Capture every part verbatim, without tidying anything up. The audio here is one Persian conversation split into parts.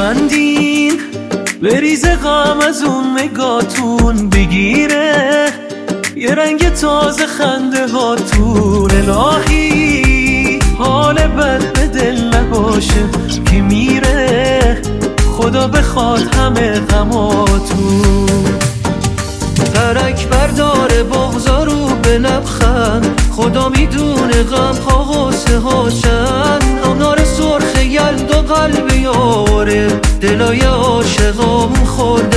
ببندین بریز غم از اون نگاتون بگیره یه رنگ تازه خنده هاتون. الهی حال بد به دل نباشه که میره خدا بخواد همه غماتون. ترک برداره بغضا رو به لبخند خدا میدونه غم ها غصه هاشن. آنار سرخ یلدا قلب یاره دلای عاشقامون خورده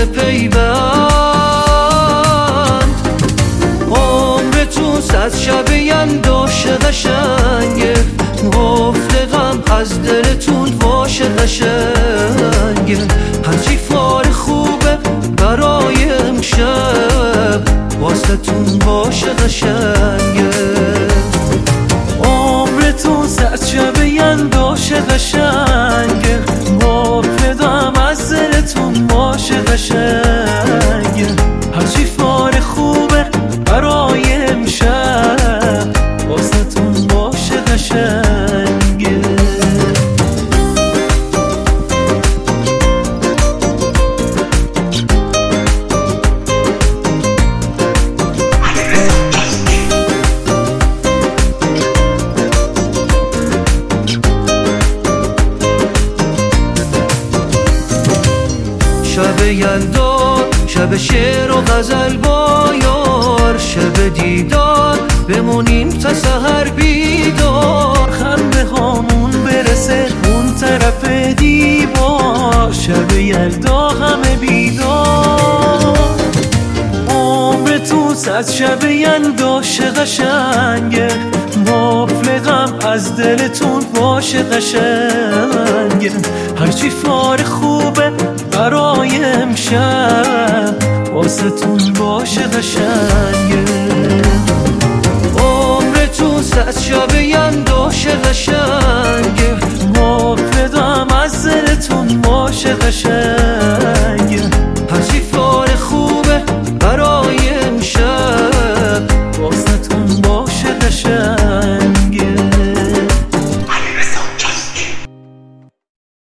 پیوند. عمرتون صد شب یلداش قشنگه گفته غم از دلتون باشه قشنگه. هرچی فار خوبه برای امشب واسه‌تون باشه قشنگه. عمرتون صد شب یلداش قشنگه مفردم از دلتون باشه قشنگه. هرچی فار خوبه برای امشب واسه‌تون باشه قشنگه. شب یلدا شب شعر و غزل با یار شب دیدار بمونیم تا سحر بیدار. خنده هامون برسه اون طرف دیوار شب یلدا همه بیدار. عمرتون صد شب یلداش قشنگه مفلقم از دلتون باشه قشنگه. هرچی فار خوبه برای امشب واسه‌تون باشه قشنگه. عمرتون صد شب یلداش قشنگه مفردم از دلتون باشه قشنگه.